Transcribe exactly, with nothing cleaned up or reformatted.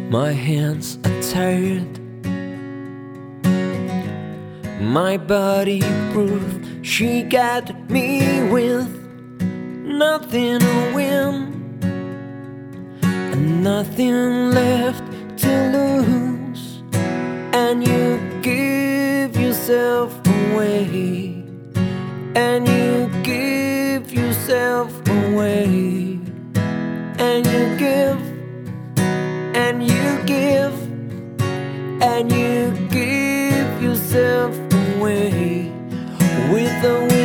My hands are tired, my body proof. She got me with nothing to win and nothing left to lose. And you give yourself away, and you give yourself away, and you give, and you give, and you give yourself away with the